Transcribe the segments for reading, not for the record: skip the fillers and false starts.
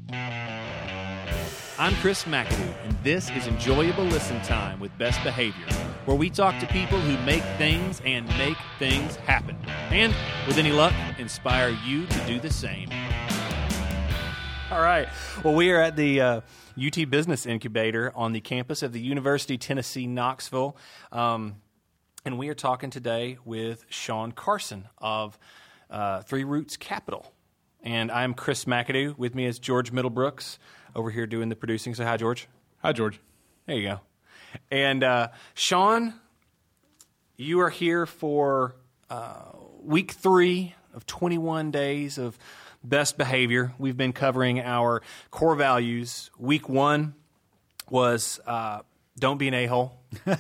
I'm Chris McAdoo, and this is Enjoyable Listen Time with Best Behavior, where we talk to people who make things and make things happen. And, with any luck, inspire you to do the same. All right. Well, we are at the UT Business Incubator on the campus of the University of Tennessee, Knoxville. And we are talking today with Sean Carson of Three Roots Capital. And I'm Chris McAdoo. With me is George Middlebrooks over here doing the producing. So hi, George. Hi, George. There you go. And Sean, you are here for week 3 of 21 days of best behavior. We've been covering our core values. Week 1 was don't be an a-hole.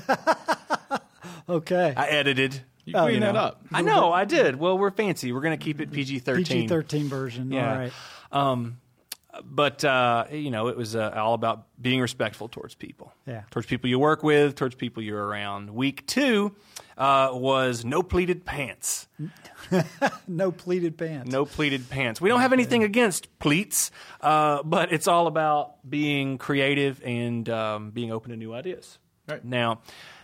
Okay. I edited. You cleaned that up. I know, I did. Well, we're fancy. We're going to keep it PG-13. PG-13 version. Yeah. All right. But it was all about being respectful towards people. Yeah. Towards people you work with, towards people you're around. Week 2 was no pleated pants. No pleated pants. No pleated pants. We don't have anything against pleats, but it's all about being creative and being open to new ideas. Right. Now,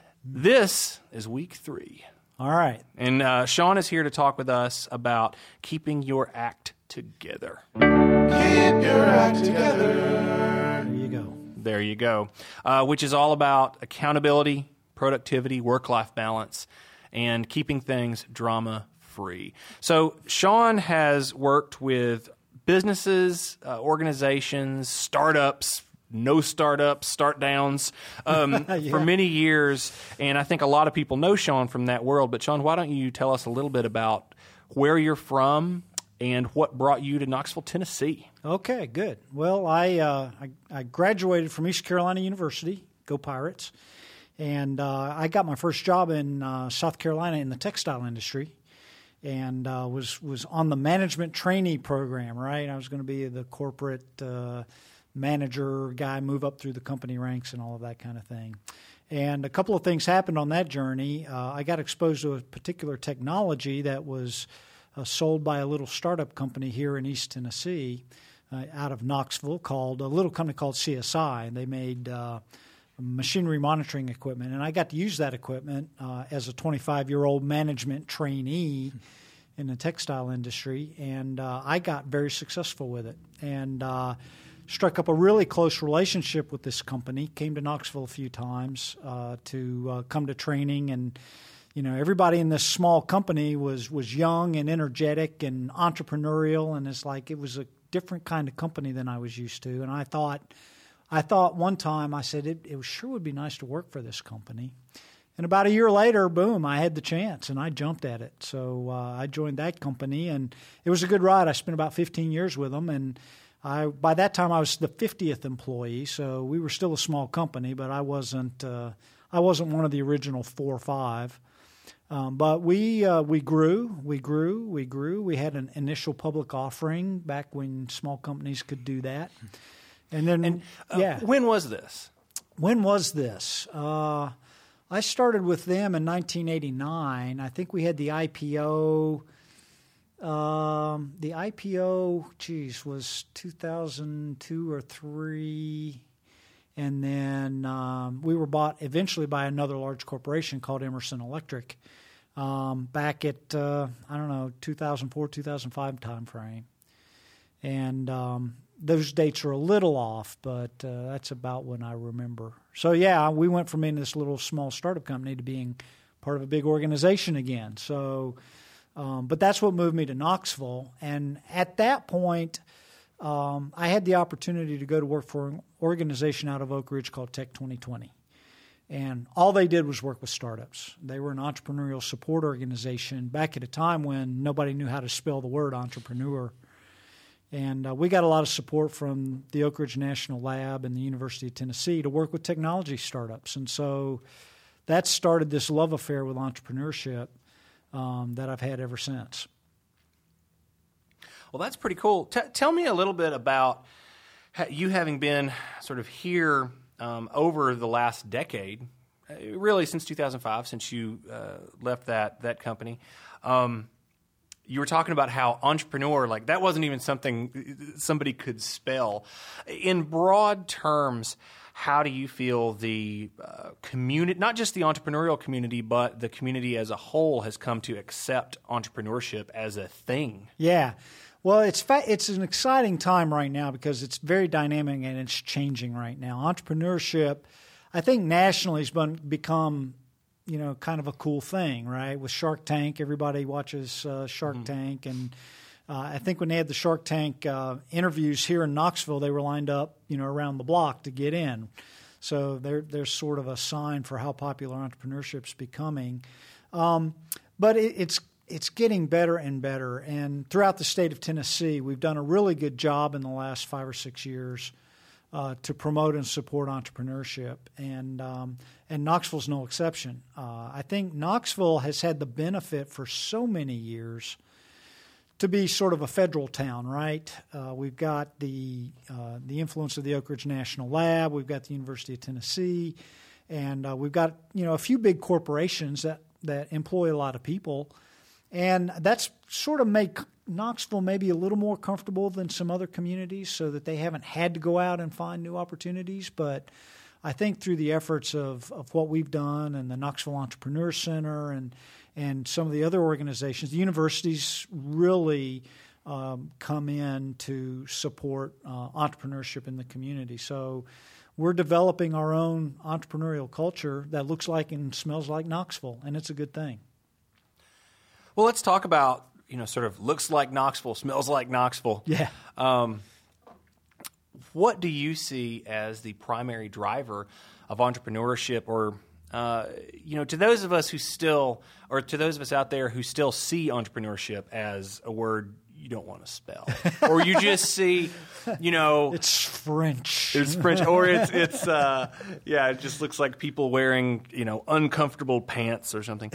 this is week 3. All right. And Sean is here to talk with us about keeping your act together. Keep your act together. There you go. There you go. Which is all about accountability, productivity, work-life balance, and keeping things drama-free. So Sean has worked with businesses, organizations, startups, no startups, start downs for many years. And I think a lot of people know Sean from that world. But Sean, why don't you tell us a little bit about where you're from and what brought you to Knoxville, Tennessee? Okay, good. Well, I graduated from East Carolina University, go Pirates, and I got my first job in South Carolina in the textile industry, and was on the management trainee program. Right, I was going to be the corporate manager guy, move up through the company ranks and all of that kind of thing. And a couple of things happened on that journey. I got exposed to a particular technology that was sold by a little startup company here in East Tennessee, out of Knoxville, called a little company called CSI. And they made machinery monitoring equipment, and I got to use that equipment as a 25-year-old management trainee in the textile industry, and I got very successful with it. And struck up a really close relationship with this company. Came to Knoxville a few times to come to training, and everybody in this small company was young and energetic and entrepreneurial, and it's like it was a different kind of company than I was used to. And I thought one time, I said it sure would be nice to work for this company. And about a year later, boom, I had the chance, and I jumped at it. So I joined that company, and it was a good ride. I spent about 15 years with them, and by that time, I was the 50th employee, so we were still a small company, but I wasn't one of the original 4 or 5. But we grew. We had an initial public offering back when small companies could do that, and then When was this? When was this? I started with them in 1989. I think we had the IPO. The IPO, was 2002 or 3, and then we were bought eventually by another large corporation called Emerson Electric back at 2004, 2005 time frame, and those dates are a little off, but that's about when I remember. So yeah, we went from being this little small startup company to being part of a big organization again. So. But that's what moved me to Knoxville. And at that point, I had the opportunity to go to work for an organization out of Oak Ridge called Tech 2020. And all they did was work with startups. They were an entrepreneurial support organization back at a time when nobody knew how to spell the word entrepreneur. And we got a lot of support from the Oak Ridge National Lab and the University of Tennessee to work with technology startups. And so that started this love affair with entrepreneurship that I've had ever since. Well, that's pretty cool. Tell me a little bit about you having been sort of here over the last decade, really since 2005, since you left that company. you were talking about how entrepreneur, like that wasn't even something somebody could spell. In broad terms, how do you feel the community, not just the entrepreneurial community, but the community as a whole has come to accept entrepreneurship as a thing? Yeah. Well, it's an exciting time right now because it's very dynamic and it's changing right now. Entrepreneurship, I think nationally has become, kind of a cool thing, right? With Shark Tank, everybody watches Shark Tank, and I think when they had the Shark Tank interviews here in Knoxville, they were lined up, around the block to get in. So there's sort of a sign for how popular entrepreneurship's becoming. But it's getting better and better. And throughout the state of Tennessee, we've done a really good job in the last 5 or 6 years to promote and support entrepreneurship. And Knoxville's no exception. I think Knoxville has had the benefit for so many years to be sort of a federal town, right? We've got the influence of the Oak Ridge National Lab. We've got the University of Tennessee. And we've got, a few big corporations that employ a lot of people. And that's sort of make Knoxville maybe a little more comfortable than some other communities so that they haven't had to go out and find new opportunities. But I think through the efforts of what we've done and the Knoxville Entrepreneur Center and some of the other organizations, the universities really come in to support entrepreneurship in the community. So we're developing our own entrepreneurial culture that looks like and smells like Knoxville, and it's a good thing. Well, let's talk about, sort of looks like Knoxville, smells like Knoxville. Yeah. What do you see as the primary driver of entrepreneurship or, to those of us to those of us out there who still see entrepreneurship as a word you don't want to spell, or you just see, it's French. It's French, or it just looks like people wearing, uncomfortable pants or something.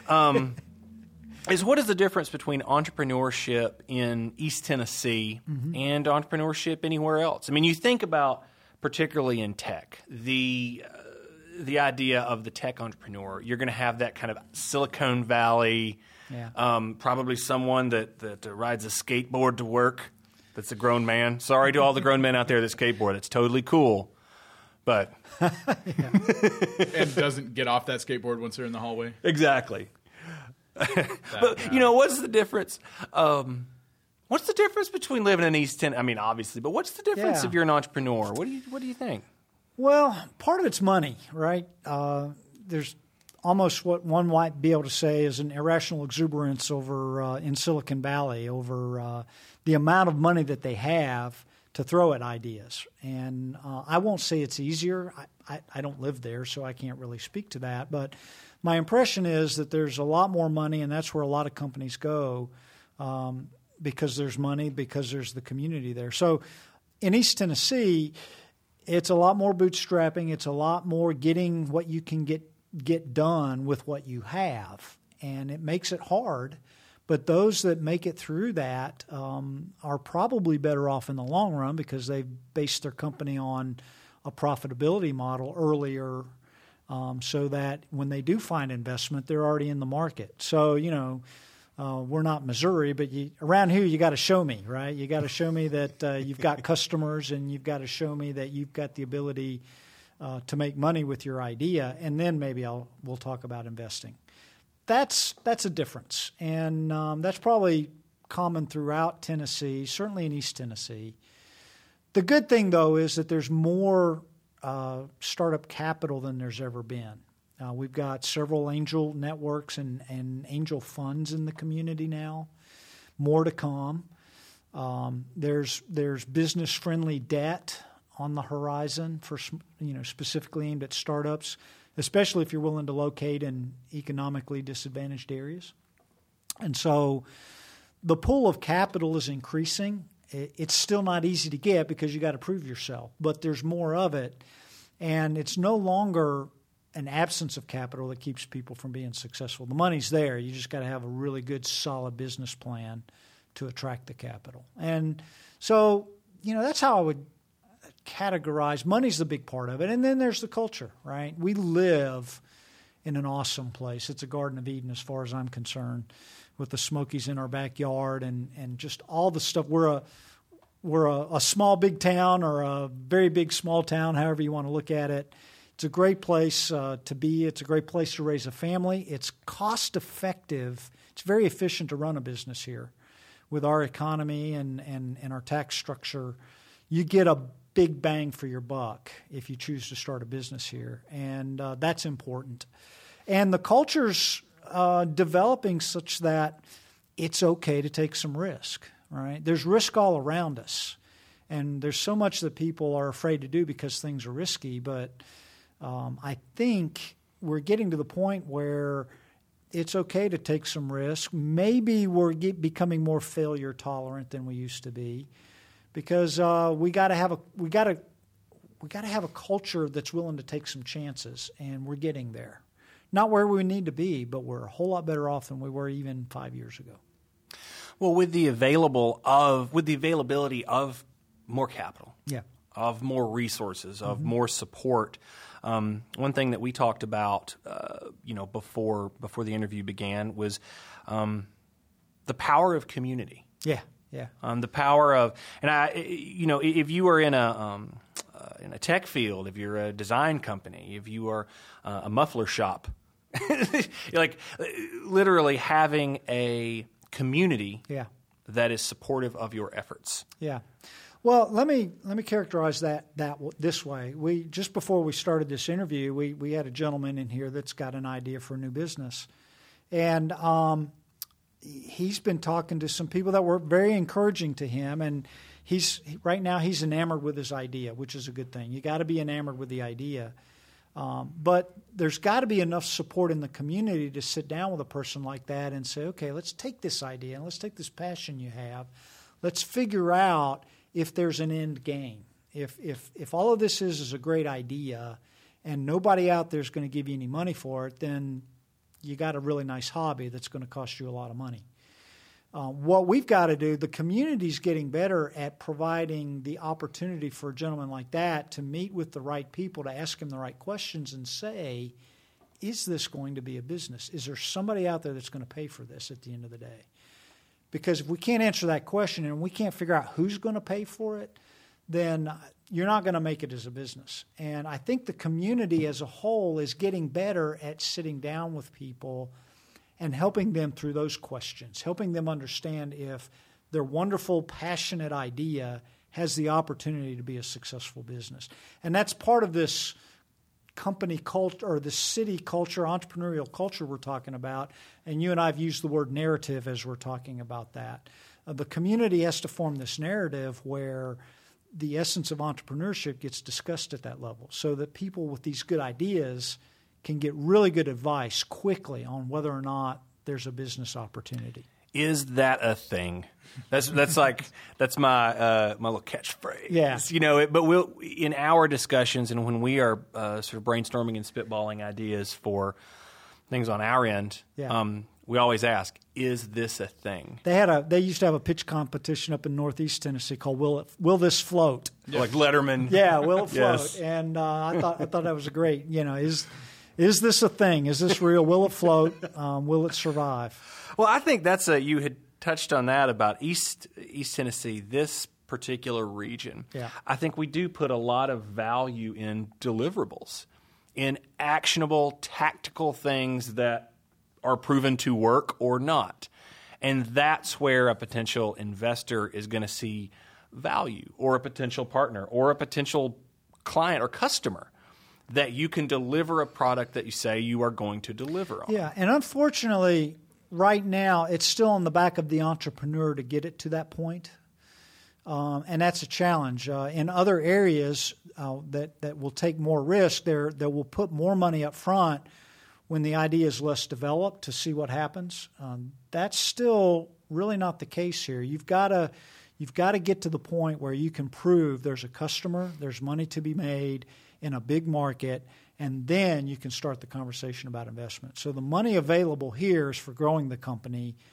What is the difference between entrepreneurship in East Tennessee and entrepreneurship anywhere else? I mean, you think about, particularly in tech, the idea of the tech entrepreneur. You're going to have that kind of Silicon Valley, probably someone that rides a skateboard to work that's a grown man. Sorry to all the grown men out there that skateboard. It's totally cool. But and doesn't get off that skateboard once they're in the hallway. Exactly. But what's the difference? What's the difference between living in East Tennessee? I mean, obviously, but what's the difference if you're an entrepreneur? What do you think? Well, part of it's money, right? There's almost what one might be able to say is an irrational exuberance over in Silicon Valley over the amount of money that they have to throw at ideas. And I won't say it's easier. I don't live there, so I can't really speak to that. But my impression is that there's a lot more money, and that's where a lot of companies go because there's money, because there's the community there. So in East Tennessee, it's a lot more bootstrapping. It's a lot more getting what you can get done with what you have, and it makes it hard. But those that make it through that are probably better off in the long run because they've based their company on a profitability model earlier so that when they do find investment, they're already in the market. So, we're not Missouri, but around here you got to show me, right? You got to show me that you've got customers, and you've got to show me that you've got the ability to make money with your idea, and then maybe we'll talk about investing. That's a difference, and that's probably common throughout Tennessee, certainly in East Tennessee. The good thing, though, is that there's more startup capital than there's ever been. We've got several angel networks and angel funds in the community now. More to come. There's business-friendly debt on the horizon for specifically aimed at startups, especially if you're willing to locate in economically disadvantaged areas. And so the pool of capital is increasing. It's still not easy to get because you got to prove yourself, but there's more of it, and it's no longer an absence of capital that keeps people from being successful. The money's there. You just got to have a really good, solid business plan to attract the capital. And so, that's how I would categorize. Money's the big part of it. And then there's the culture, right? We live in an awesome place. It's a Garden of Eden as far as I'm concerned. with the Smokies in our backyard and just all the stuff. We're a small big town or a very big small town, however you want to look at it. It's a great place to be. It's a great place to raise a family. It's cost effective. It's very efficient to run a business here. With our economy and our tax structure, you get a big bang for your buck if you choose to start a business here, and that's important. And the culture's developing such that it's okay to take some risk, right? There's risk all around us, and there's so much that people are afraid to do because things are risky, but I think we're getting to the point where it's okay to take some risk. Maybe we're becoming more failure tolerant than we used to be, because we got to have a culture that's willing to take some chances, and we're getting there. Not where we need to be, but we're a whole lot better off than we were even 5 years ago. Well, with the availability of more capital, of more resources, of more support. One thing that we talked about, before the interview began was the power of community. Yeah. The power of, if you are in a tech field, if you're a design company, if you are a muffler shop, like literally having a community that is supportive of your efforts. Yeah. Well, let me characterize that this way. We just before we started this interview, we had a gentleman in here that's got an idea for a new business, and he's been talking to some people that were very encouraging to him, and right now he's enamored with his idea, which is a good thing. You got to be enamored with the idea, but there's got to be enough support in the community to sit down with a person like that and say, okay, let's take this idea and let's take this passion you have, let's figure out if there's an end game. If all of this is a great idea and nobody out there is going to give you any money for it, then you got a really nice hobby that's going to cost you a lot of money. What we've got to do, the community's getting better at providing the opportunity for a gentleman like that to meet with the right people, to ask him the right questions and say, is this going to be a business? Is there somebody out there that's going to pay for this at the end of the day? Because if we can't answer that question and we can't figure out who's going to pay for it, then you're not going to make it as a business. And I think the community as a whole is getting better at sitting down with people and helping them through those questions, helping them understand if their wonderful, passionate idea has the opportunity to be a successful business. And that's part of this company culture or the city culture, entrepreneurial culture we're talking about, and you and I have used the word narrative as we're talking about that. The community has to form this narrative where the essence of entrepreneurship gets discussed at that level so that people with these good ideas can get really good advice quickly on whether or not there's a business opportunity. Is that a thing? That's my little catchphrase. Yeah. But we'll in our discussions and when we are sort of brainstorming and spitballing ideas for things on our end, we always ask, is this a thing? They used to have a pitch competition up in Northeast Tennessee called Will This Float? Yeah. Like Letterman. Yeah, Will It Float? Yes. And I thought that was a great. Is this a thing? Is this real? Will it float? Will it survive? Well, I think that's you had touched on that about East Tennessee, this particular region. Yeah. I think we do put a lot of value in deliverables, in actionable, tactical things that are proven to work or not. And that's where a potential investor is going to see value, or a potential partner, or a potential client or customer, that you can deliver a product that you say you are going to deliver on. Yeah, and unfortunately, right now, it's still on the back of the entrepreneur to get it to that point, and that's a challenge. In other areas that will take more risk, that will put more money up front when the idea is less developed to see what happens. That's still really not the case here. You've got to get to the point where you can prove there's a customer, there's money to be made in a big market, and then you can start the conversation about investment. So the money available here is for growing the company,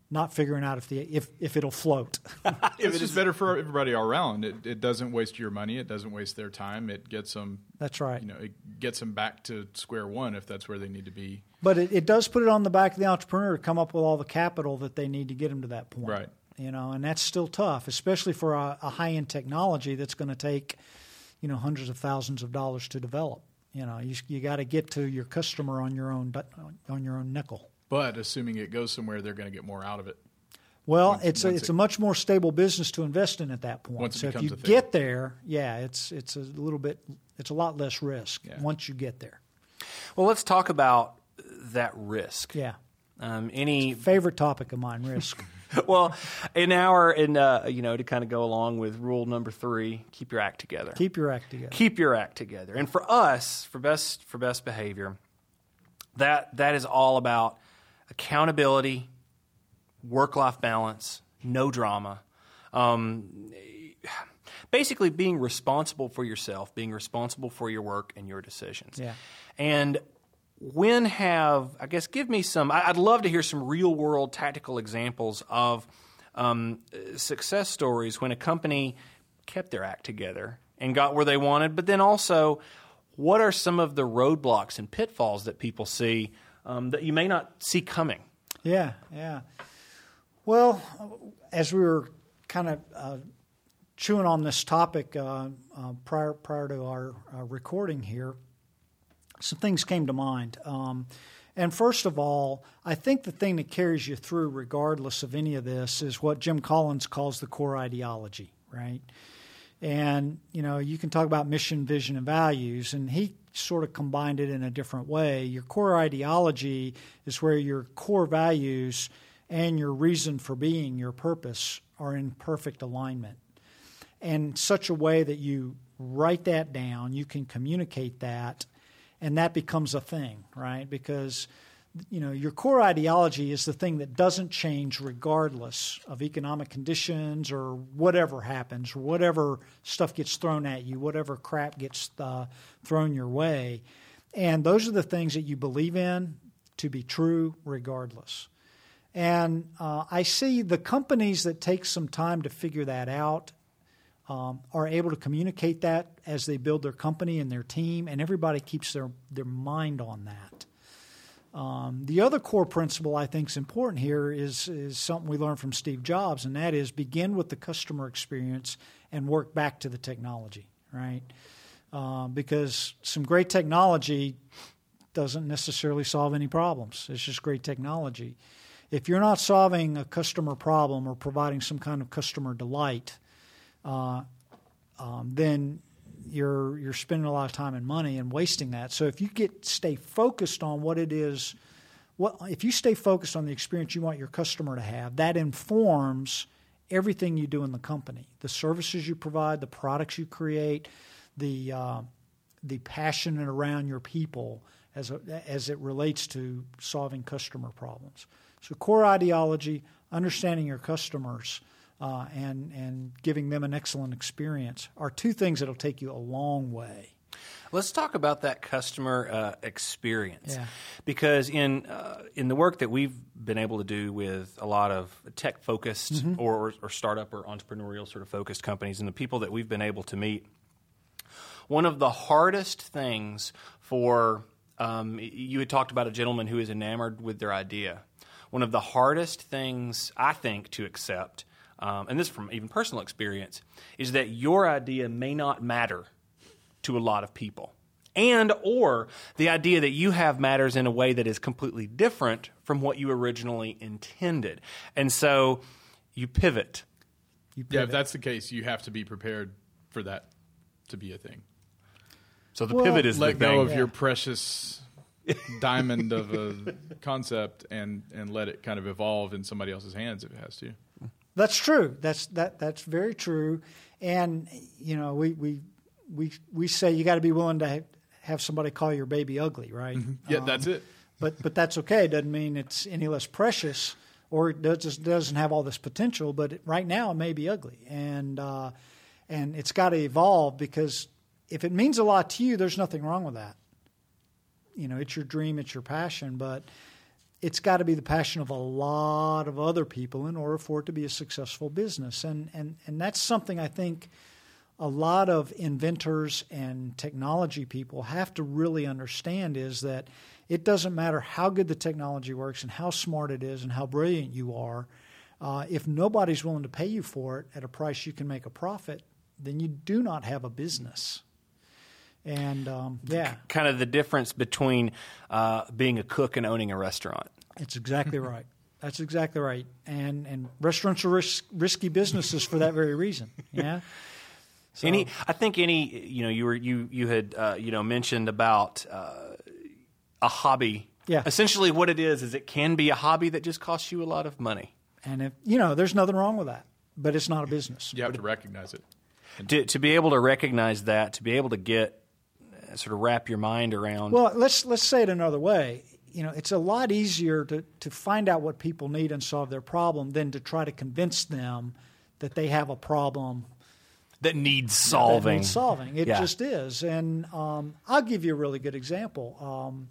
not figuring out if it'll float. It's just better for everybody all around. It doesn't waste your money. It doesn't waste their time. It gets them. That's right. It gets them back to square one if that's where they need to be. But it does put it on the back of the entrepreneur to come up with all the capital that they need to get them to that point. Right. And that's still tough, especially for a high-end technology that's going to take, hundreds of thousands of dollars to develop. You got to get to your customer on your own nickel. But assuming it goes somewhere, they're going to get more out of it. Well, it's a much more stable business to invest in at that point. Once it so if becomes you a thing. get there, it's a lot less risk once you get there. Well, let's talk about that risk. Yeah. Any favorite topic of mine, risk. Well, to kind of go along with rule number 3, keep your act together. Keep your act together. Keep your act together. And for us, for best behavior, that is all about accountability, work-life balance, no drama. Basically being responsible for yourself, being responsible for your work and your decisions. Yeah. And give me some, I'd love to hear some real-world tactical examples of success stories when a company kept their act together and got where they wanted, but then also what are some of the roadblocks and pitfalls that people see that you may not see coming? Yeah. Well, as we were kind of chewing on this topic prior to our recording here, some things came to mind. And first of all, I think the thing that carries you through regardless of any of this is what Jim Collins calls the core ideology, right? And, you can talk about mission, vision, and values, and he sort of combined it in a different way. Your core ideology is where your core values and your reason for being, your purpose, are in perfect alignment. And such a way that you write that down, you can communicate that, and that becomes a thing, right? Because your core ideology is the thing that doesn't change regardless of economic conditions or whatever happens, or whatever stuff gets thrown at you, whatever crap gets thrown your way. And those are the things that you believe in to be true regardless. And I see the companies that take some time to figure that out are able to communicate that as they build their company and their team, and everybody keeps their mind on that. The other core principle I think is important here is something we learned from Steve Jobs, and that is begin with the customer experience and work back to the technology, right? Because some great technology doesn't necessarily solve any problems. It's just great technology. If you're not solving a customer problem or providing some kind of customer delight, then you're spending a lot of time and money and wasting that. So if you stay focused on what it is, if you stay focused on the experience you want your customer to have, that informs everything you do in the company, the services you provide, the products you create, the passion around your people as it relates to solving customer problems. So core ideology, understanding your customers, and giving them an excellent experience are two things that will take you a long way. Let's talk about that customer experience, Yeah. because in the work that we've been able to do with a lot of tech-focused or startup or entrepreneurial sort of focused companies, and the people that we've been able to meet, one of the hardest things for you had talked about a gentleman who is enamored with their idea. One of the hardest things I think to accept, and this is from even personal experience, is that your idea may not matter to a lot of people, and or the idea that you have matters in a way that is completely different from what you originally intended. And so you pivot. Yeah, if that's the case, you have to be prepared for that to be a thing. So the pivot is Let the thing. go of your precious diamond of a concept and let it kind of evolve in somebody else's hands if it has to. That's true. That's very true. And we say you got to be willing to have somebody call your baby ugly, right? Yeah, that's it. But that's okay. It doesn't mean it's any less precious, or it just doesn't have all this potential. But right now, it may be ugly, and it's got to evolve, because if it means a lot to you, there's nothing wrong with that. It's your dream, it's your passion, but it's got to be the passion of a lot of other people in order for it to be a successful business. And that's something I think a lot of inventors and technology people have to really understand, is that it doesn't matter how good the technology works and how smart it is and how brilliant you are. If nobody's willing to pay you for it at a price you can make a profit, then you do not have a business. And kind of the difference between being a cook and owning a restaurant. It's exactly right. That's exactly right. And restaurants are risky businesses for that very reason. Yeah. So, I think you had mentioned about a hobby. Yeah. Essentially, what it is it can be a hobby that just costs you a lot of money. And if there's nothing wrong with that, but it's not a business. You have to recognize it. To be able to recognize that, to be able to get sort of wrap your mind around. Well, let's say it another way. It's a lot easier to find out what people need and solve their problem than to try to convince them that they have a problem that needs solving. It just is. And I'll give you a really good example.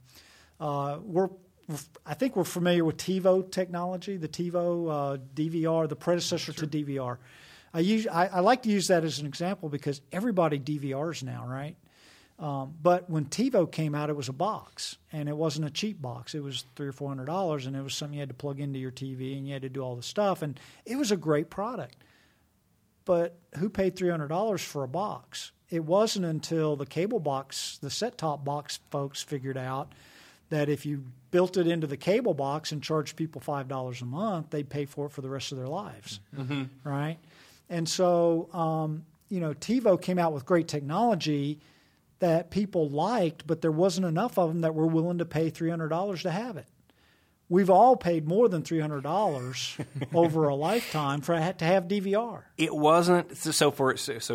I think we're familiar with TiVo technology, the TiVo DVR, the predecessor to DVR. I like to use that as an example because everybody DVRs now, right? But when TiVo came out, it was a box, and it wasn't a cheap box. It was $300 or $400, and it was something you had to plug into your TV, and you had to do all the stuff, and it was a great product. But who paid $300 for a box? It wasn't until the cable box, the set-top box folks figured out that if you built it into the cable box and charged people $5 a month, they'd pay for it for the rest of their lives, right? And so, TiVo came out with great technology that people liked, but there wasn't enough of them that were willing to pay $300 to have it. We've all paid more than $300 over a lifetime to have DVR. It wasn't for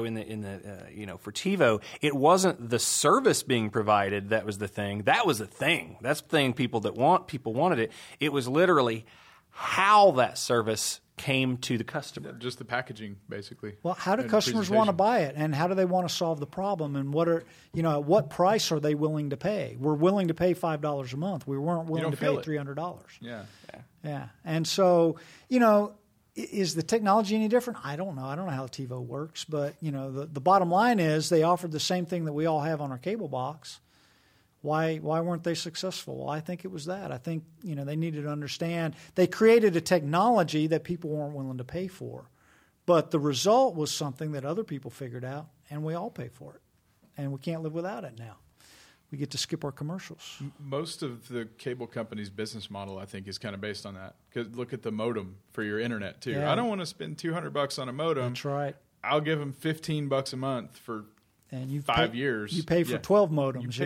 TiVo. It wasn't the service being provided that was the thing. That was the thing. That's the thing. People wanted it. It was literally how that service came to the customer. Just the packaging, basically. Well, how do customers want to buy it, and how do they want to solve the problem, and at what price are they willing to pay? We're willing to pay $5 a month. We weren't willing to pay $300. Yeah. And so, is the technology any different? I don't know. I don't know how TiVo works, but the bottom line is they offered the same thing that we all have on our cable box. Why weren't they successful? Well, I think it was that. I think they needed to understand. They created a technology that people weren't willing to pay for, but the result was something that other people figured out, and we all pay for it, and we can't live without it now. We get to skip our commercials. Most of the cable company's business model, I think, is kind of based on that. Because look at the modem for your internet too. Yeah. I don't want to spend $200 on a modem. That's right. I'll give them $15 a month for. And 5 years. You pay for 12 modems,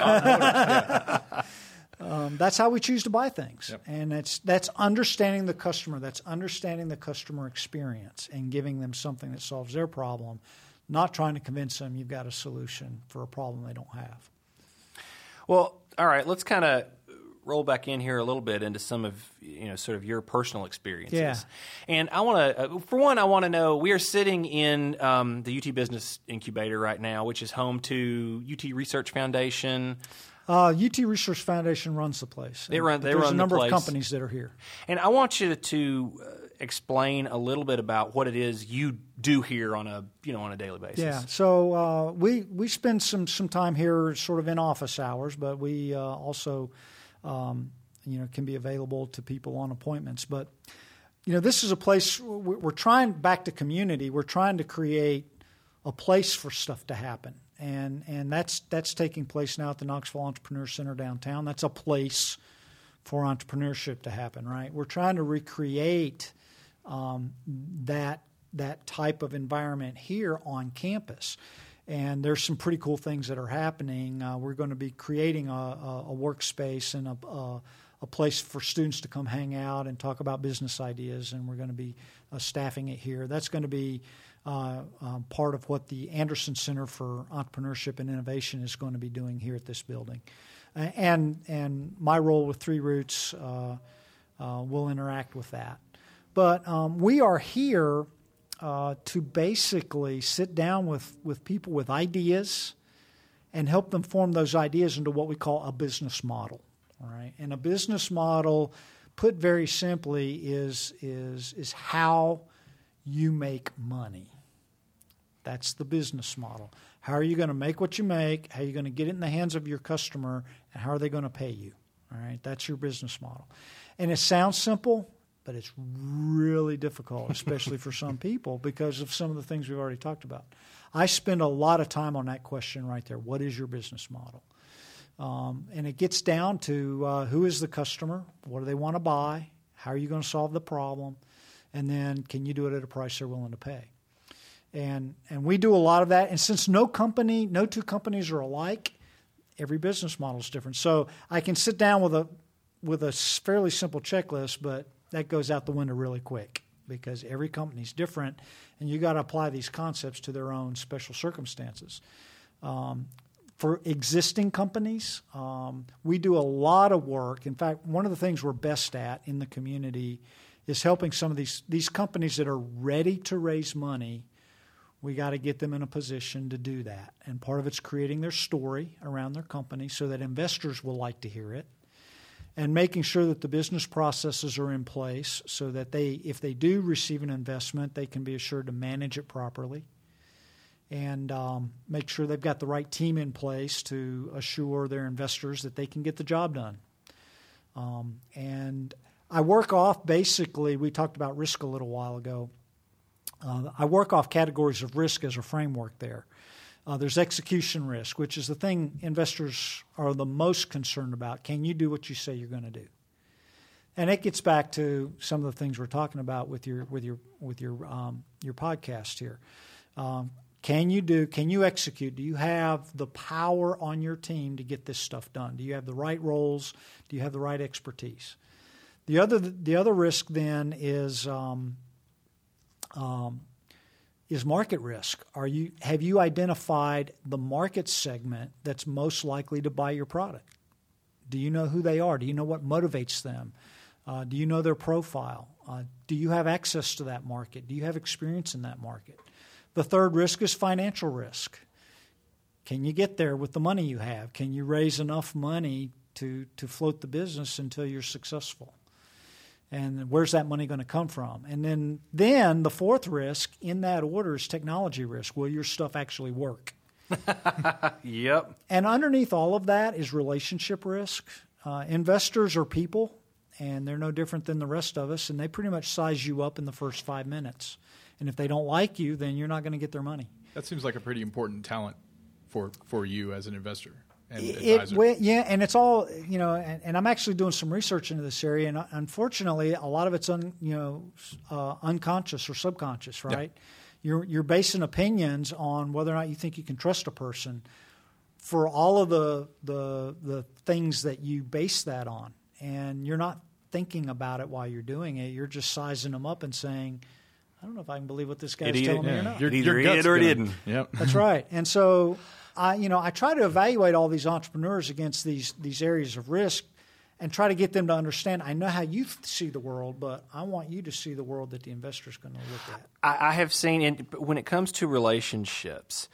That's how we choose to buy things. Yep. And that's understanding the customer. That's understanding the customer experience and giving them something that solves their problem, not trying to convince them you've got a solution for a problem they don't have. Well, all right, let's kind of roll back in here a little bit into some of sort of your personal experiences. Yeah. And I want to, for one, I want to know, we are sitting in the UT Business Incubator right now, which is home to UT Research Foundation. UT Research Foundation runs the place. There's a number of companies that are here. And I want you to explain a little bit about what it is you do here on a daily basis. Yeah. So we spend some time here sort of in office hours, but we also can be available to people on appointments. But, this is a place we're trying, back to community, we're trying to create a place for stuff to happen. And that's taking place now at the Knoxville Entrepreneur Center downtown. That's a place for entrepreneurship to happen, right? We're trying to recreate that type of environment here on campus. And there's some pretty cool things that are happening. We're going to be creating a workspace and a place for students to come hang out and talk about business ideas, and we're going to be staffing it here. That's going to be part of what the Anderson Center for Entrepreneurship and Innovation is going to be doing here at this building. And my role with Three Roots will interact with that. But we are here to basically sit down with people with ideas and help them form those ideas into what we call a business model, All right, and a business model, put very simply, is how you make money. That's the business model. How are you going to make what you make? How are you going to get it in the hands of your customer? And how are they going to pay you? All right, that's your business model. And it sounds simple, but it's really difficult, especially for some people, because of some of the things we've already talked about. I spend a lot of time on that question right there. What is your business model? And it gets down to who is the customer? What do they want to buy? How are you going to solve the problem? And then can you do it at a price they're willing to pay? And we do a lot of that. And since no two companies are alike, every business model is different. So I can sit down with a fairly simple checklist, but that goes out the window really quick because every company is different, and you got to apply these concepts to their own special circumstances. For existing companies, we do a lot of work. In fact, one of the things we're best at in the community is helping some of these companies that are ready to raise money. We got to get them in a position to do that. And part of it's creating their story around their company so that investors will like to hear it, and making sure that the business processes are in place so that if they do receive an investment, they can be assured to manage it properly, and make sure they've got the right team in place to assure their investors that they can get the job done. And I work off, basically, we talked about risk a little while ago. I work off categories of risk as a framework there. There's execution risk, which is the thing investors are the most concerned about. Can you do what you say you're going to do? And it gets back to some of the things we're talking about with your podcast here. Can you execute? Do you have the power on your team to get this stuff done? Do you have the right roles? Do you have the right expertise? The other risk then is market risk. Have you identified the market segment that's most likely to buy your product? Do you know who they are? Do you know what motivates them? Do you know their profile? Do you have access to that market? Do you have experience in that market? The third risk is financial risk. Can you get there with the money you have? Can you raise enough money to float the business until you're successful? And where's that money going to come from? And then the fourth risk in that order is technology risk. Will your stuff actually work? Yep. And underneath all of that is relationship risk. Investors are people, and they're no different than the rest of us, and they pretty much size you up in the first 5 minutes. And if they don't like you, then you're not going to get their money. That seems like a pretty important talent for you as an investor. Advisor. Yeah, and it's all, and I'm actually doing some research into this area, and unfortunately, a lot of it's unconscious or subconscious, right? Yeah. You're basing opinions on whether or not you think you can trust a person for all of the things that you base that on, and you're not thinking about it while you're doing it. You're just sizing them up and saying, I don't know if I can believe what this guy's telling me or not. Either it or it didn't. Yep. That's right. And so I try to evaluate all these entrepreneurs against these areas of risk and try to get them to understand, I know how you see the world, but I want you to see the world that the investor is going to look at. I have seen, when it comes to relationships,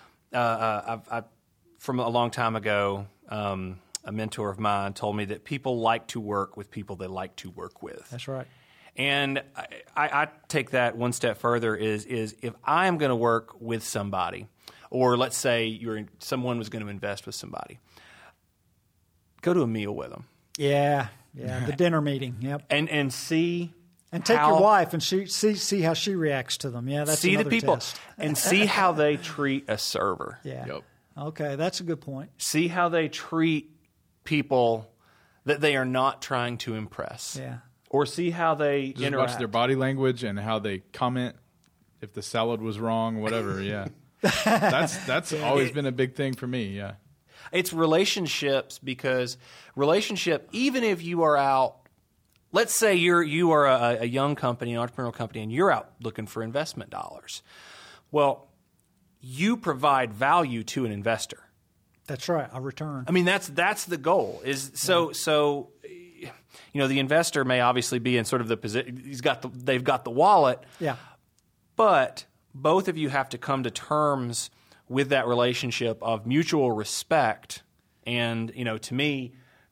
I've from a long time ago, a mentor of mine told me that people like to work with people they like to work with. That's right. And I take that one step further is if I am going to work with somebody, or let's say someone was going to invest with somebody, go to a meal with them. Yeah, the dinner meeting. Yep. And see. And take your wife and see how she reacts to them. Yeah, that's see another the people test. and see how they treat a server. Yeah. Yep. Okay, that's a good point. See how they treat people that they are not trying to impress. Yeah. Or see how they Just interact. watch their body language and how they comment if the salad was wrong, whatever. Yeah. That's always been a big thing for me. Yeah. It's relationships, because even if you are out, let's say you are a young company, an entrepreneurial company, and you're out looking for investment dollars. Well, you provide value to an investor. That's right, a return. I mean, that's the goal. So the investor may obviously be in sort of the position, they've got the wallet. Yeah. But both of you have to come to terms with that relationship of mutual respect and, to me, sort of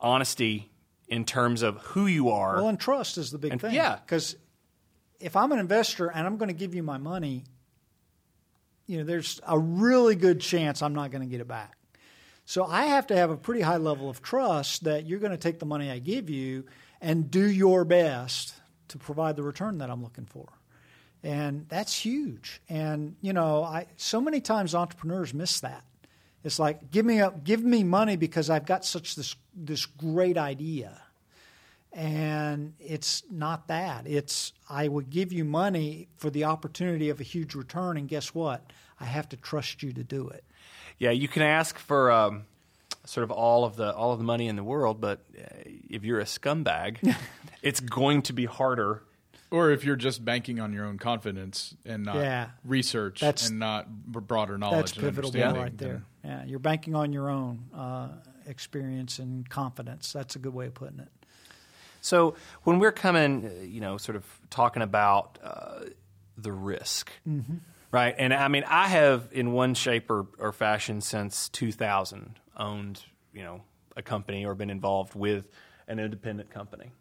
honesty in terms of who you are. Well, and trust is the big thing. Yeah. Because if I'm an investor and I'm going to give you my money, there's a really good chance I'm not going to get it back. So I have to have a pretty high level of trust that you're going to take the money I give you and do your best to provide the return that I'm looking for. And that's huge. And, so many times entrepreneurs miss that. It's like, give me money because I've got this great idea. And it's not that. It's I would give you money for the opportunity of a huge return, and guess what? I have to trust you to do it. Yeah, you can ask for sort of all of the money in the world, but if you're a scumbag, it's going to be harder. Or if you're just banking on your own confidence and not research and not broader knowledge. That's and pivotal understanding. right there. Yeah, you're banking on your own experience and confidence. That's a good way of putting it. So when we're coming, sort of talking about the risk, right? And I mean, I have in one shape or fashion since 2000 owned, a company or been involved with an independent company.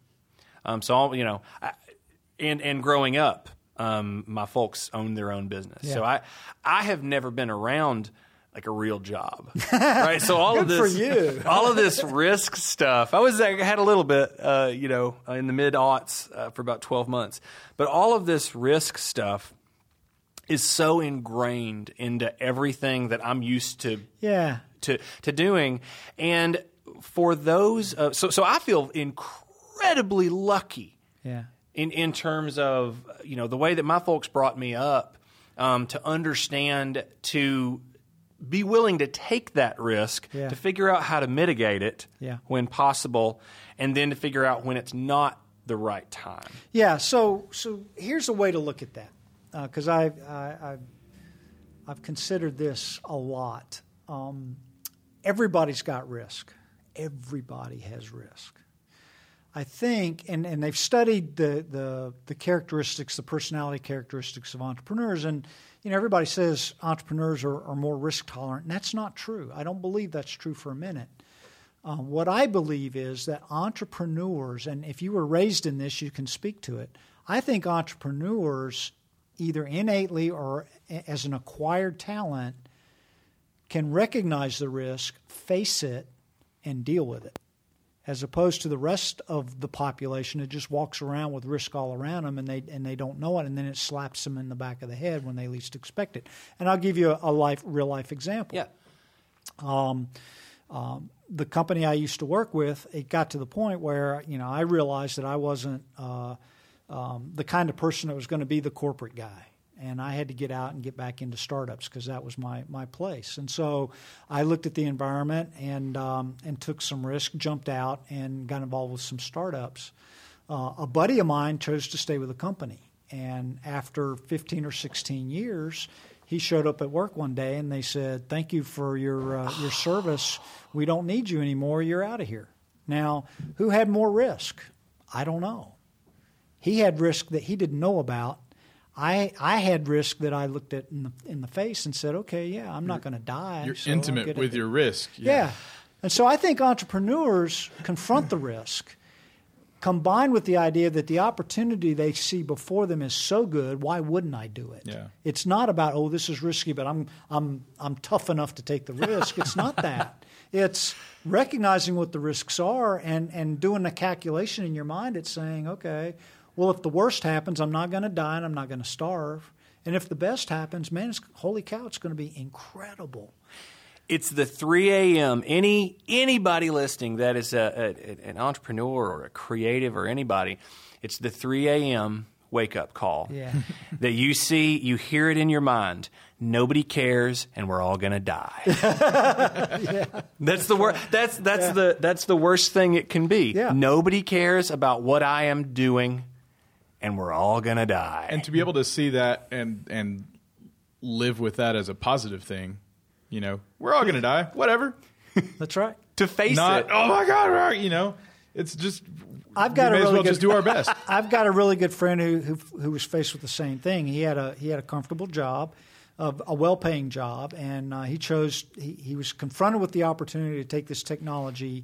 And growing up, my folks owned their own business. Yeah. So I have never been around like a real job, right? So all of this, for you. all of this risk stuff. I had a little bit, in the mid-aughts for about 12 months. But all of this risk stuff is so ingrained into everything that I'm used to doing. And for those, so I feel incredibly lucky. Yeah. In terms of the way that my folks brought me up, to understand, to be willing to take that risk, to figure out how to mitigate it when possible, and then to figure out when it's not the right time. Yeah. So here's a way to look at that, because I've considered this a lot. Everybody's got risk. Everybody has risk. I think, and they've studied the characteristics, the personality characteristics of entrepreneurs, and everybody says entrepreneurs are more risk tolerant, and that's not true. I don't believe that's true for a minute. What I believe is that entrepreneurs, and if you were raised in this, you can speak to it. I think entrepreneurs, either innately or as an acquired talent, can recognize the risk, face it, and deal with it, as opposed to the rest of the population that just walks around with risk all around them and they don't know it, and then it slaps them in the back of the head when they least expect it. And I'll give you a real life example. Yeah. The company I used to work with, it got to the point where I realized that I wasn't the kind of person that was going to be the corporate guy. And I had to get out and get back into startups because that was my place. And so I looked at the environment and took some risk, jumped out, and got involved with some startups. A buddy of mine chose to stay with the company. And after 15 or 16 years, he showed up at work one day and they said, "Thank you for your service. We don't need you anymore. You're out of here." Now, who had more risk? I don't know. He had risk that he didn't know about. I had risk that I looked at in the face and said, "Okay, yeah, I'm not going to die." You're intimate with your risk. Yeah. And so I think entrepreneurs confront the risk, combined with the idea that the opportunity they see before them is so good, why wouldn't I do it? Yeah. It's not about, oh, this is risky, but I'm tough enough to take the risk. It's not that. It's recognizing what the risks are and doing a calculation in your mind. It's saying, okay, well, if the worst happens, I'm not going to die and I'm not going to starve. And if the best happens, man, holy cow, it's going to be incredible. It's the 3 a.m. Anybody listening that is an entrepreneur or a creative or anybody, it's the 3 a.m. wake-up call. Yeah. That you hear it in your mind. Nobody cares, and we're all going to die. Yeah. That's the worst. That's the worst thing it can be. Yeah. Nobody cares about what I am doing, and we're all going to die. And to be able to see that and live with that as a positive thing, we're all going to die, whatever. That's right. To face Not, it. oh my God, it's just, I've got we a may as really well good, just do our best. I've got a really good friend who was faced with the same thing. He had a comfortable job, a well-paying job, and he was confronted with the opportunity to take this technology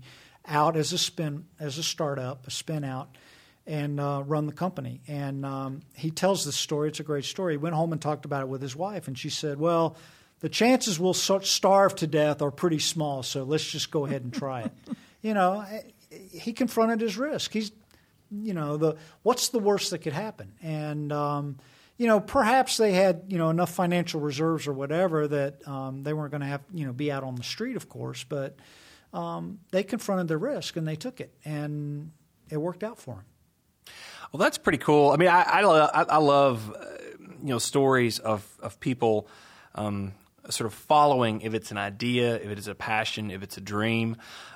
out as a startup, a spin out, and run the company. And he tells this story. It's a great story. He went home and talked about it with his wife, and she said, well, the chances we'll starve to death are pretty small, so let's just go ahead and try it. He confronted his risk. What's the worst that could happen? And, perhaps they had, enough financial reserves or whatever that they weren't going to have, be out on the street, of course, but they confronted their risk and they took it, and it worked out for them. Well, that's pretty cool. I mean, I love stories of people sort of following, if it's an idea, if it is a passion, if it's a dream.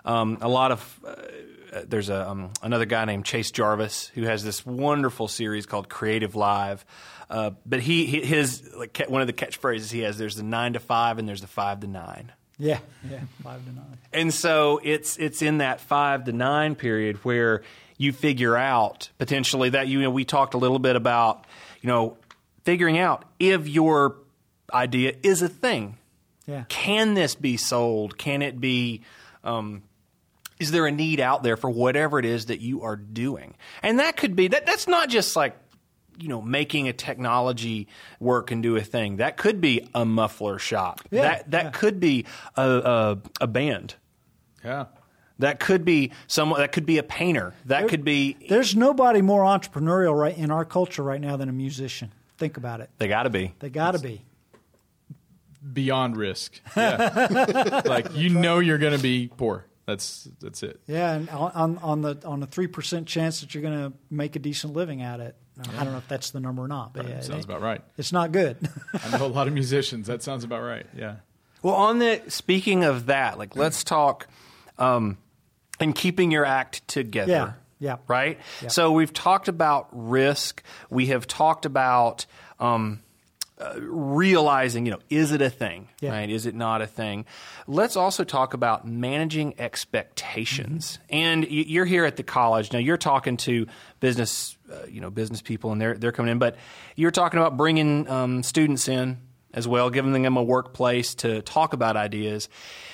There's another guy named Chase Jarvis who has this wonderful series called Creative Live. But his one of the catchphrases he has, there's the 9 to 5 and there's the 5 to 9. Yeah, 5 to 9. And so it's in that 5 to 9 period where you figure out potentially that we talked a little bit about figuring out if your idea is a thing. Yeah. Can this be sold? Can it be? Is there a need out there for whatever it is that you are doing? And that could be that's not just like making a technology work and do a thing. That could be a muffler shop. Yeah. That could be a band. Yeah. That could be someone. That could be a painter. Could be. There's nobody more entrepreneurial right in our culture right now than a musician. Think about it. They got to be. They got to be. Beyond risk. Yeah. You're going to be poor. That's it. Yeah, and on the 3% chance that you're going to make a decent living at it. I don't know if that's the number or not, but yeah, sounds about right. It's not good. I know a lot of musicians. That sounds about right. Yeah. Well, speaking of that, let's talk and keeping your act together. Yeah. Right? Yeah. So we've talked about risk. We have talked about realizing, is it a thing? Yeah. Right? Is it not a thing? Let's also talk about managing expectations. Mm-hmm. And you're here at the college. Now, you're talking to business people, and they're coming in. But you're talking about bringing students in as well, giving them a workplace to talk about ideas.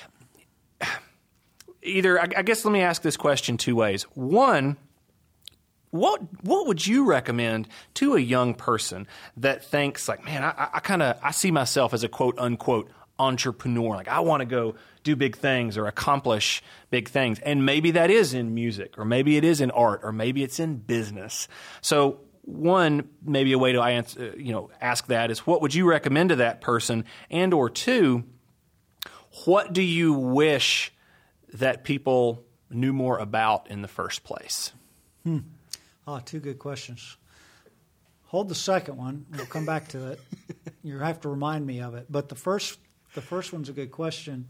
I guess let me ask this question two ways. One, what would you recommend to a young person that thinks like, man, I see myself as a quote unquote entrepreneur. Like I want to go do big things or accomplish big things. And maybe that is in music, or maybe it is in art, or maybe it's in business. So one, maybe a way to answer, ask that is, what would you recommend to that person? And or two, what do you wish that people knew more about in the first place? Oh, two good questions. Hold the second one. We'll come back to it. You have to remind me of it. But the first one's a good question.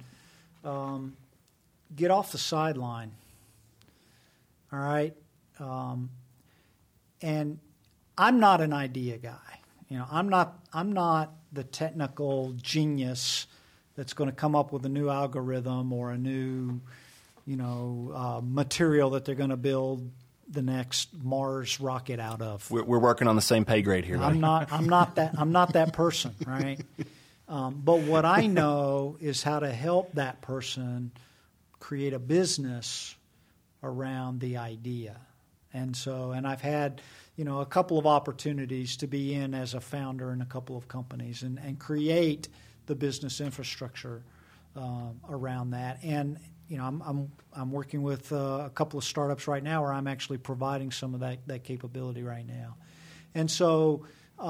Get off the sideline. All right? And I'm not an idea guy. I'm not the technical genius that's going to come up with a new algorithm or a new, material that they're going to build the next Mars rocket out of. We're working on the same pay grade here, buddy. I'm not that person, right? But what I know is how to help that person create a business around the idea. And I've had, a couple of opportunities to be in as a founder in a couple of companies and create the business infrastructure around that. And I'm working with a couple of startups right now where I'm actually providing some of that capability right now. And so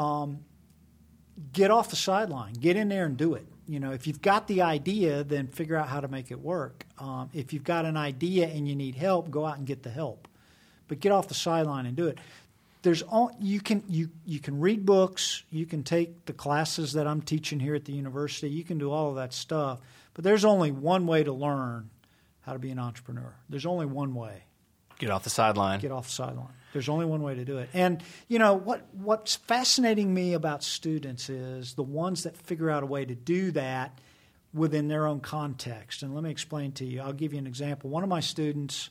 get off the sideline. Get in there and do it. If you've got the idea, then figure out how to make it work. If you've got an idea and you need help, go out and get the help. But get off the sideline and do it. You can read books. You can take the classes that I'm teaching here at the university. You can do all of that stuff. But there's only one way to learn how to be an entrepreneur. There's only one way. Get off the sideline. Get off the sideline. There's only one way to do it. And, what's fascinating me about students is the ones that figure out a way to do that within their own context. And let me explain to you. I'll give you an example. One of my students,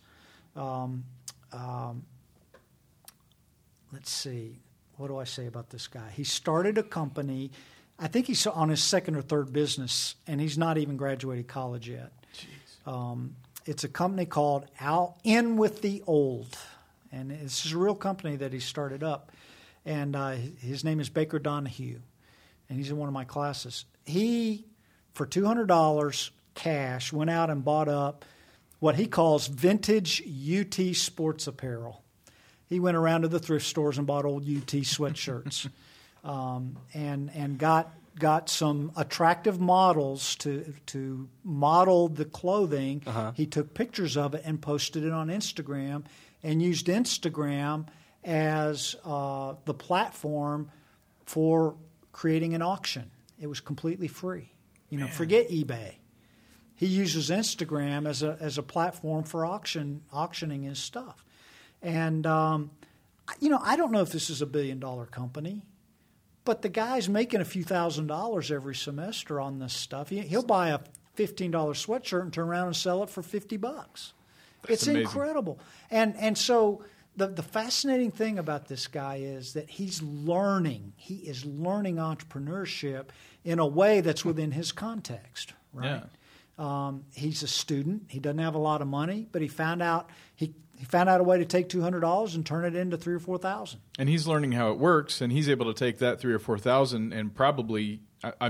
let's see, what do I say about this guy? He started a company. I think he's on his second or third business, and he's not even graduated college yet. It's a company called In With the Old. And this is a real company that he started up. And his name is Baker Donahue. And he's in one of my classes. He, for $200 cash, went out and bought up what he calls vintage UT sports apparel. He went around to the thrift stores and bought old UT sweatshirts, and got some attractive models to model the clothing. He took pictures of it and posted it on Instagram, and used Instagram as the platform for creating an auction. It was completely free. Forget eBay. He uses Instagram as a platform for auctioning his stuff. And, I don't know if this is $1 billion company, but the guy's making a few $1,000s every semester on this stuff. He'll buy a $15 sweatshirt and turn around and sell it for $50. It's amazing. Incredible. And so the fascinating thing about this guy is that he's learning. He is learning entrepreneurship in a way that's within his context, right? Yeah. He's a student. He doesn't have a lot of money, but he found out a way to take $200 and turn it into $3,000 or $4,000. And he's learning how it works, and he's able to take that $3,000 or $4,000 and probably,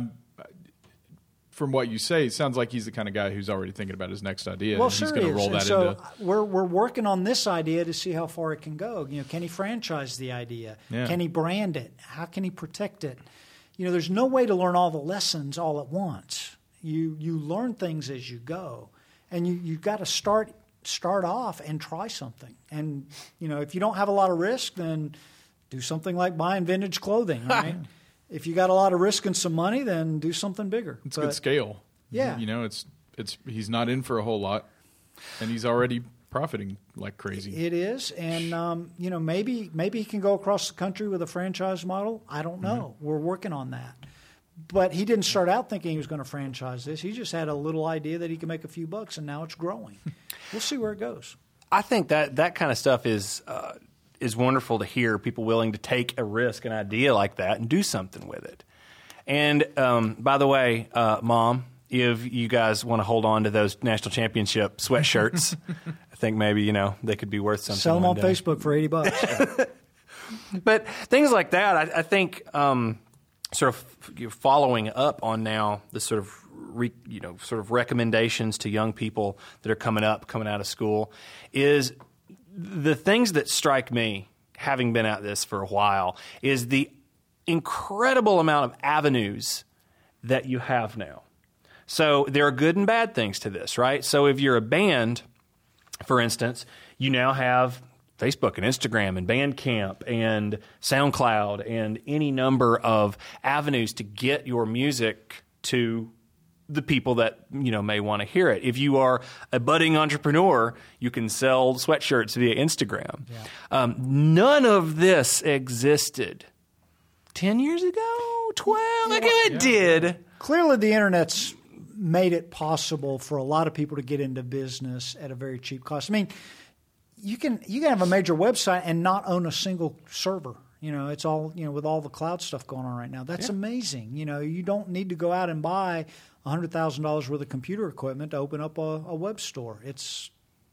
from what you say, it sounds like he's the kind of guy who's already thinking about his next idea. Well, and sure he's going to roll that so into. We're working on this idea to see how far it can go. Can he franchise the idea? Yeah. Can he brand it? How can he protect it? There's no way to learn all the lessons all at once. You learn things as you go, and you've got to start off and try something. And if you don't have a lot of risk, then do something like buying vintage clothing. Right? If you got a lot of risk and some money, then do something bigger. It's good scale. Yeah, it's he's not in for a whole lot, and he's already profiting like crazy. It is, and maybe he can go across the country with a franchise model. I don't know. Mm-hmm. We're working on that. But he didn't start out thinking he was going to franchise this. He just had a little idea that he could make a few bucks, and now it's growing. We'll see where it goes. I think that kind of stuff is wonderful to hear, people willing to take a risk, an idea like that, and do something with it. And by the way, Mom, if you guys want to hold on to those national championship sweatshirts, I think maybe, they could be worth something. Sell them on Facebook for $80. But things like that, I think sort of following up on now the sort of recommendations to young people that are coming out of school is the things that strike me, having been at this for a while, is the incredible amount of avenues that you have now. So there are good and bad things to this, right? So if you're a band, for instance, you now have Facebook and Instagram and Bandcamp and SoundCloud and any number of avenues to get your music to the people that may want to hear it. If you are a budding entrepreneur, you can sell sweatshirts via Instagram. Yeah. None of this existed 10 years ago, 12. It did. Clearly, the internet's made it possible for a lot of people to get into business at a very cheap cost. I mean, you can have a major website and not own a single server. It's all, with all the cloud stuff going on right now. That's amazing. You don't need to go out and buy $100,000 worth of computer equipment to open up a web store. It's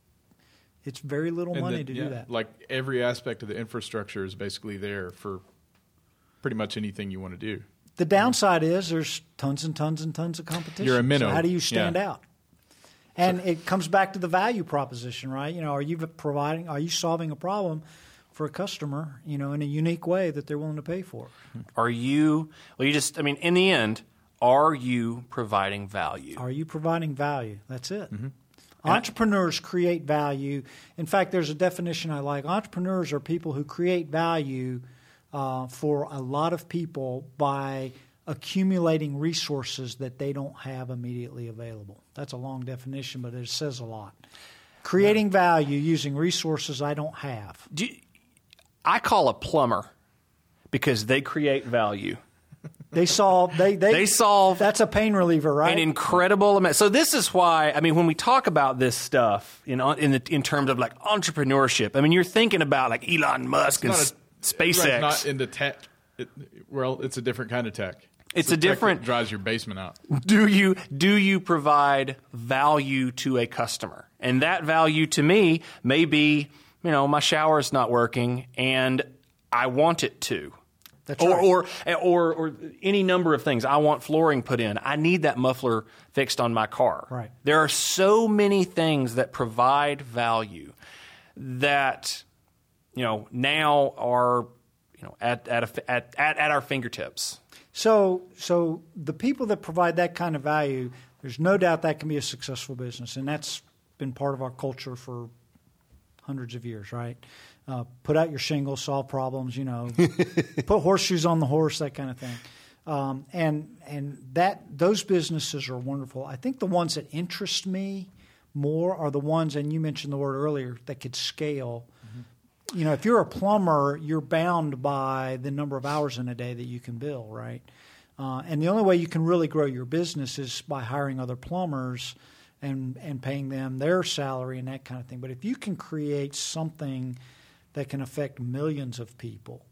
very little money to do that. Like every aspect of the infrastructure is basically there for pretty much anything you want to do. The downside is there's tons and tons and tons of competition. You're a minnow. So how do you stand out? And it comes back to the value proposition, right? Are you solving a problem for a customer, in a unique way that they're willing to pay for? In the end, are you providing value? Are you providing value? That's it. Mm-hmm. Entrepreneurs create value. In fact, there's a definition I like. Entrepreneurs are people who create value for a lot of people by accumulating resources that they don't have immediately available. That's a long definition, but it says a lot. Creating value using resources I don't have. I call a plumber because they create value. They solve. That's a pain reliever, right? An incredible amount. So this is why. When we talk about this stuff in terms of like entrepreneurship, you're thinking about like Elon Musk and SpaceX. It's not into tech. It's a different kind of tech. It's a different. Drives your basement out. Do you provide value to a customer? And that value to me may be, my shower is not working and I want it to. That's right. Or any number of things. I want flooring put in. I need that muffler fixed on my car. Right. There are so many things that provide value that now are at our fingertips. So the people that provide that kind of value, there's no doubt that can be a successful business, and that's been part of our culture for hundreds of years, right? Put out your shingles, solve problems, put horseshoes on the horse, that kind of thing. And those businesses are wonderful. I think the ones that interest me more are the ones, and you mentioned the word earlier, that could scale. Mm-hmm. If you're a plumber, you're bound by the number of hours in a day that you can bill, right? And the only way you can really grow your business is by hiring other plumbers and paying them their salary and that kind of thing. But if you can create something that can affect millions of people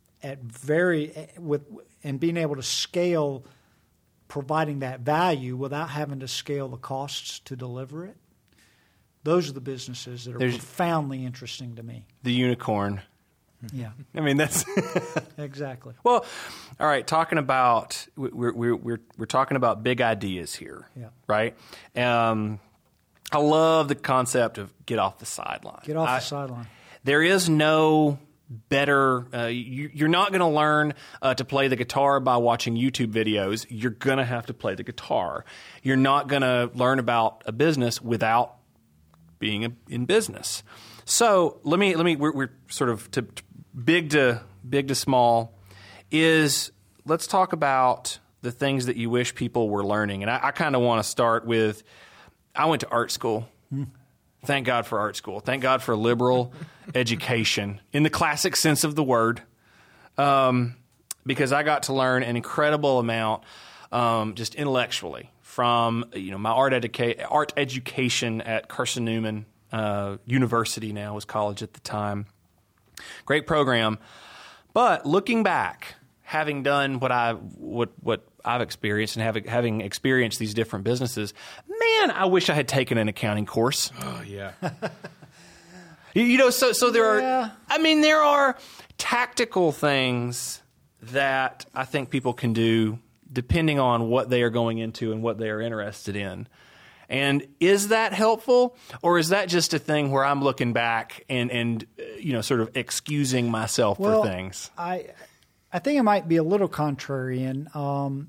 and being able to scale providing that value without having to scale the costs to deliver it, those are the businesses that are profoundly interesting to me. The unicorn. Yeah. I mean, that's exactly. Well, all right, talking about we're talking about big ideas here. Yeah. Right? I love the concept of get off the sideline. Get off the sideline. There is no better you're not going to learn to play the guitar by watching YouTube videos. You're going to have to play the guitar. You're not going to learn about a business without being in business. So we're sort of big to small let's talk about the things that you wish people were learning. And I kind of want to start with, I went to art school. Thank God for art school. Thank God for liberal education in the classic sense of the word, because I got to learn an incredible amount just intellectually from my art education at Carson Newman University. Now was college at the time. Great program, but looking back, having done what I've experienced and having experienced these different businesses, man, I wish I had taken an accounting course. Oh yeah. So there are tactical things that I think people can do depending on what they are going into and what they are interested in. And is that helpful, or is that just a thing where I'm looking back and sort of excusing myself for things? I think it might be a little contrarian.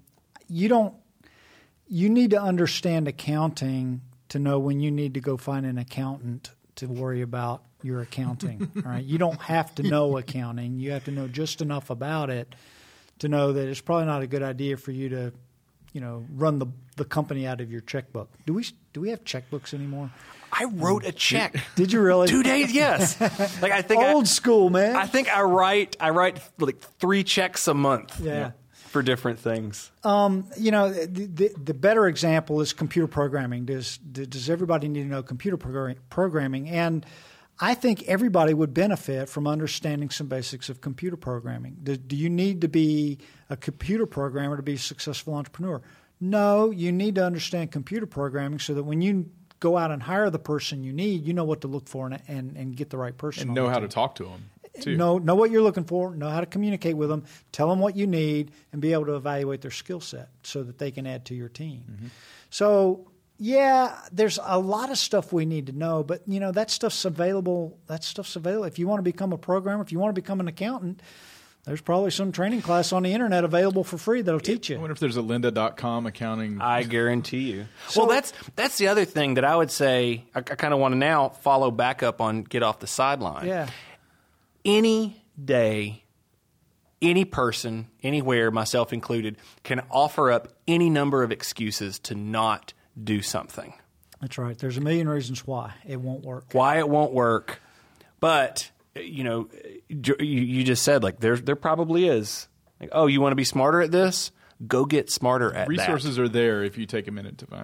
You need to understand accounting to know when you need to go find an accountant to worry about your accounting. All right, you don't have to know accounting. You have to know just enough about it to know that it's probably not a good idea for you to, run the company out of your checkbook. Do we have checkbooks anymore? I wrote a check. Did you really? 2 days, yes. I think old school, man. I think I write like 3 checks a month. Yeah. For different things. The better example is computer programming. Does everybody need to know computer programming? And I think everybody would benefit from understanding some basics of computer programming. Do you need to be a computer programmer to be a successful entrepreneur? No, you need to understand computer programming so that when you go out and hire the person you need, you know what to look for and get the right person. And know how to talk to them, too. Know what you're looking for, know how to communicate with them, tell them what you need, and be able to evaluate their skill set so that they can add to your team. Mm-hmm. So, yeah, there's a lot of stuff we need to know, but, that stuff's available. If you want to become a programmer, if you want to become an accountant, there's probably some training class on the internet available for free that'll teach you. I wonder if there's a lynda.com accounting. I guarantee you. So, well, that's the other thing that I would say I kind of want to now follow back up on get off the sideline. Yeah. Any day, any person, anywhere, myself included, can offer up any number of excuses to not do something. That's right. There's a million reasons why it won't work. Why it won't work. But, you just said, there probably is. Like, oh, you want to be smarter at this? Go get smarter at Resources are there if you take a minute to find them.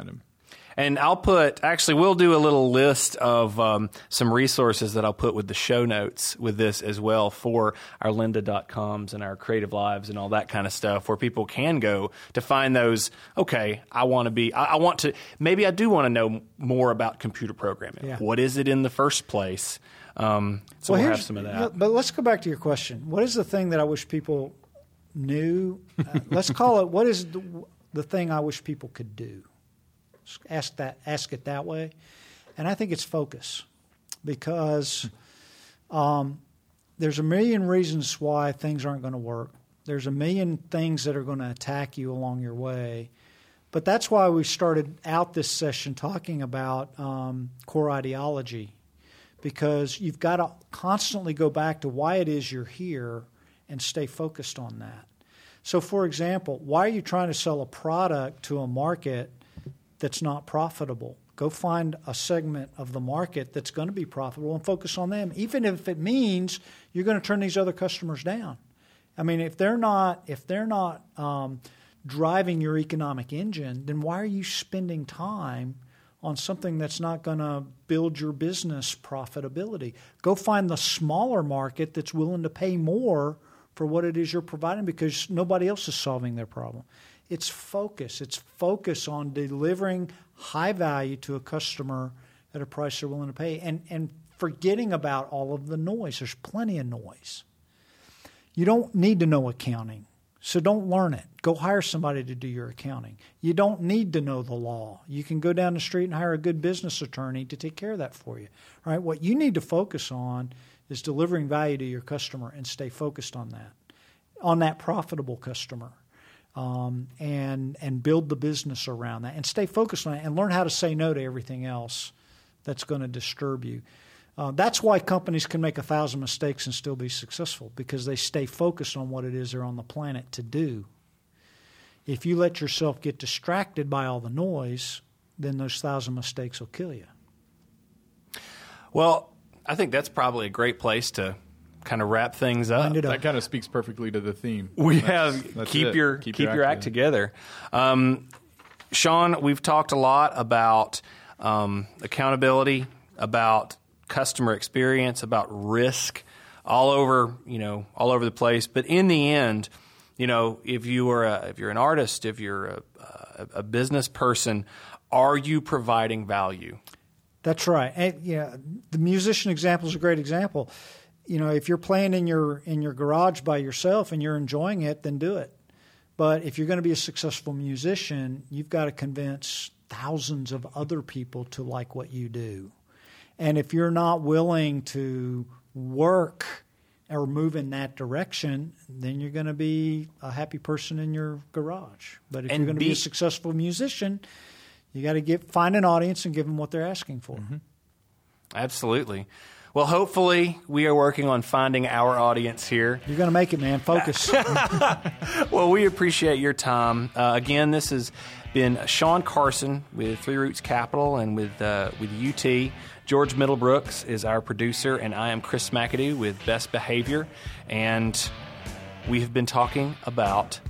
And we'll do a little list of some resources that I'll put with the show notes with this as well for our lynda.coms and our Creative Lives and all that kind of stuff, where people can go to find those, okay, maybe I do want to know more about computer programming. Yeah. What is it in the first place? So we'll have some of that. But let's go back to your question. What is the thing that I wish people knew? Let's call it, what is the thing I wish people could do? Ask it that way. And I think it's focus, because there's a million reasons why things aren't going to work. There's a million things that are going to attack you along your way. But that's why we started out this session talking about core ideology, because you've got to constantly go back to why it is you're here and stay focused on that. So, for example, why are you trying to sell a product to a market that's not profitable? Go find a segment of the market that's going to be profitable and focus on them, even if it means you're going to turn these other customers down. I mean, if they're not driving your economic engine, then why are you spending time on something that's not going to build your business profitability? Go find the smaller market that's willing to pay more for what it is you're providing, because nobody else is solving their problem. It's focus. It's focus on delivering high value to a customer at a price they're willing to pay, and forgetting about all of the noise. There's plenty of noise. You don't need to know accounting, so don't learn it. Go hire somebody to do your accounting. You don't need to know the law. You can go down the street and hire a good business attorney to take care of that for you. All right? What you need to focus on is delivering value to your customer, and stay focused on that profitable customer. And build the business around that, and stay focused on it, and learn how to say no to everything else that's going to disturb you. That's why companies can make 1,000 mistakes and still be successful, because they stay focused on what it is they're on the planet to do. If you let yourself get distracted by all the noise, then those 1,000 mistakes will kill you. Well, I think that's probably a great place to kind of wrap things up. That kind of speaks perfectly to the theme. That's keep your act together. Sean, we've talked a lot about accountability, about customer experience, about risk, all over the place. But in the end, if you're an artist, if you're a business person, are you providing value? That's right. And, the musician example is a great example. If you're playing in your garage by yourself and you're enjoying it, then do it. But if you're going to be a successful musician, you've got to convince thousands of other people to like what you do. And if you're not willing to work or move in that direction, then you're going to be a happy person in your garage. But if you're going to be a successful musician, you got to find an audience and give them what they're asking for. Mm-hmm. Absolutely. Well, hopefully we are working on finding our audience here. You're going to make it, man. Focus. Well, we appreciate your time. Again, this has been Sean Carson with Three Roots Capital and with UT. George Middlebrooks is our producer, and I am Chris McAdoo with Best Behavior. And we have been talking about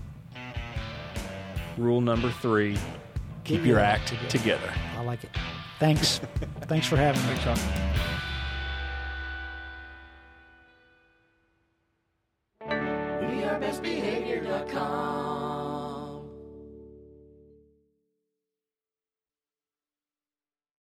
rule number 3, keep your act together. I like it. Thanks. Thanks for having me, Sean. We are bestbehavior.com.